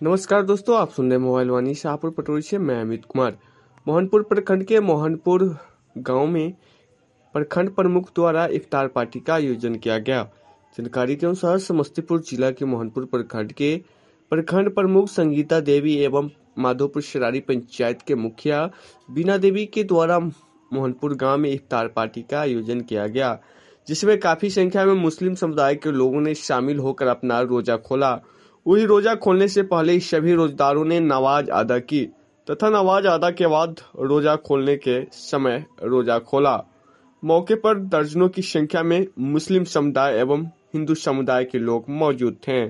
नमस्कार दोस्तों, आप सुन रहे मोबाइल वाणी शाहपुर पटोरी से। मैं अमित कुमार। मोहनपुर प्रखंड के मोहनपुर गांव में प्रखंड प्रमुख द्वारा इफ्तार पार्टी का आयोजन किया गया। जानकारी के अनुसार समस्तीपुर जिला के मोहनपुर प्रखंड के प्रखंड प्रमुख संगीता देवी एवं माधोपुर शरारी पंचायत के मुखिया बीना देवी के द्वारा मोहनपुर गांव में इफ्तार पार्टी का आयोजन किया गया, जिसमें काफी संख्या में मुस्लिम समुदाय के लोगों ने शामिल होकर अपना रोजा खोला। वही रोजा खोलने से पहले सभी रोजेदारों ने नमाज अदा की तथा नमाज अदा के बाद रोजा खोलने के समय रोजा खोला। मौके पर दर्जनों की संख्या में मुस्लिम समुदाय एवं हिंदू समुदाय के लोग मौजूद थे।